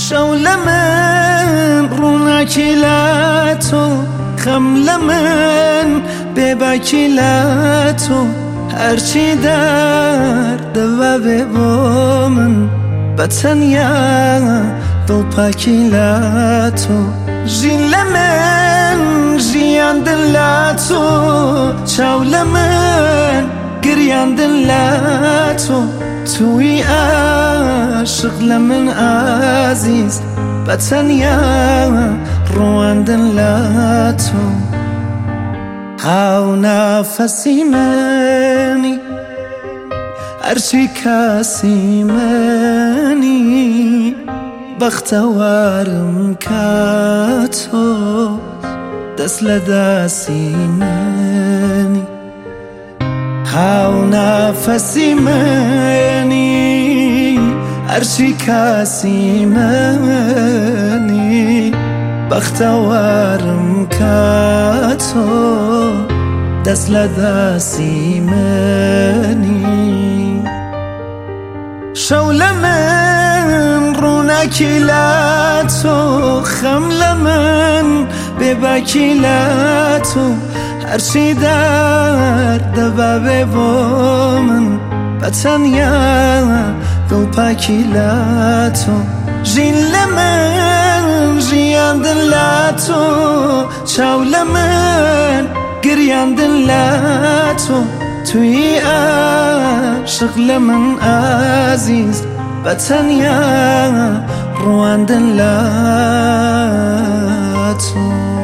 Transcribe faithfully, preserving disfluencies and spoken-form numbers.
شەو لە من ڕووناکی لە تۆ خەم لە من بێباکی لە تۆ هەرچی دەردەوا بێ بۆ من بەتەنیا دڵپاکی لە تۆ ژین لە من ژیاندن لە تۆ چاو لە من گریاندن لە تۆ توی عاشق لە من عزیز بەتەنیا ڕواندن لە تۆ هاو نافەسی منی هەرچی کاسی منی بەختەوارم کە تۆ دەست لە داسی منی هاو نافەسی منی هەرچی کاسی منی بەختەوارم کە تۆ دەست لە داسی منی شەو لە من ڕووناکی لە تۆ خەم لە من بێباکی لە تۆ هەرچی دەردەبا بێ بۆ من بەتەنیا دڵپاکی لە تۆ ژین لە من ژیاندن لە تۆ چاو لە من گریاندن لە تۆ توی عاشق لە من عزیز بەتەنیا ڕواندن لە تۆ